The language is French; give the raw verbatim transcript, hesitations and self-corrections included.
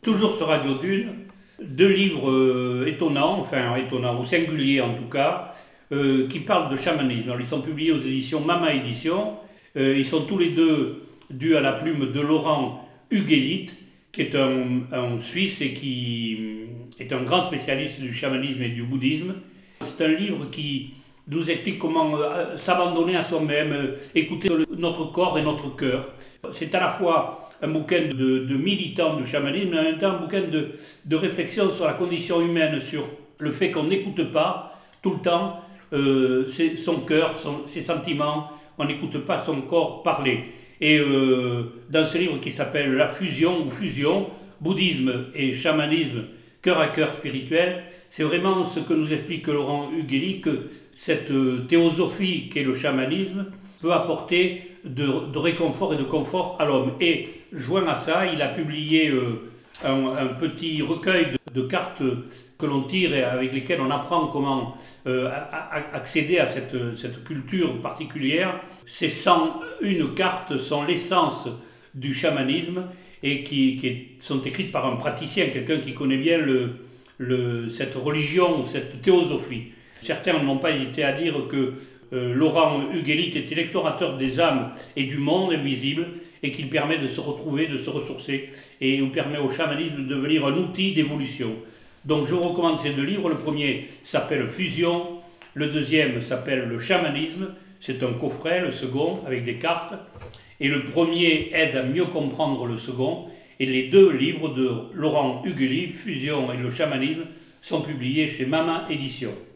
Toujours sur Radio Dune, deux livres euh, étonnants, enfin étonnants, ou singuliers en tout cas, euh, qui parlent de chamanisme. Alors, ils sont publiés aux éditions Mama Éditions. Euh, ils sont tous les deux dus à la plume de Laurent Huguelit, qui est un, un Suisse et qui est un grand spécialiste du chamanisme et du bouddhisme. C'est un livre qui nous explique comment euh, s'abandonner à soi-même, euh, écouter le, notre corps et notre cœur. C'est à la fois un bouquin de, de militants du chamanisme, mais en même temps un bouquin de, de réflexion sur la condition humaine, sur le fait qu'on n'écoute pas tout le temps euh, ses, son cœur, son, ses sentiments, on n'écoute pas son corps parler. Et euh, dans ce livre qui s'appelle La fusion ou fusion, bouddhisme et chamanisme, cœur à cœur spirituel, c'est vraiment ce que nous explique Laurent Huguelit, que cette théosophie qu'est le chamanisme peut apporter de, de réconfort et de confort à l'homme. Et joint à ça, il a publié euh, un, un petit recueil de, de cartes que l'on tire et avec lesquelles on apprend comment euh, a, a, accéder à cette, cette culture particulière. Ces cent une cartes sont l'essence du chamanisme et qui, qui sont écrites par un praticien, quelqu'un qui connaît bien le, le, cette religion, cette théosophie. Certains n'ont pas hésité à dire que euh, Laurent Huguelit était l'explorateur des âmes et du monde invisible et qu'il permet de se retrouver, de se ressourcer et il permet au chamanisme de devenir un outil d'évolution. Donc je vous recommande ces deux livres. Le premier s'appelle Fusion, le deuxième s'appelle Le chamanisme. C'est un coffret, le second, avec des cartes. Et le premier aide à mieux comprendre le second. Et les deux livres de Laurent Huguelit, Fusion et Le chamanisme, sont publiés chez Mama Éditions.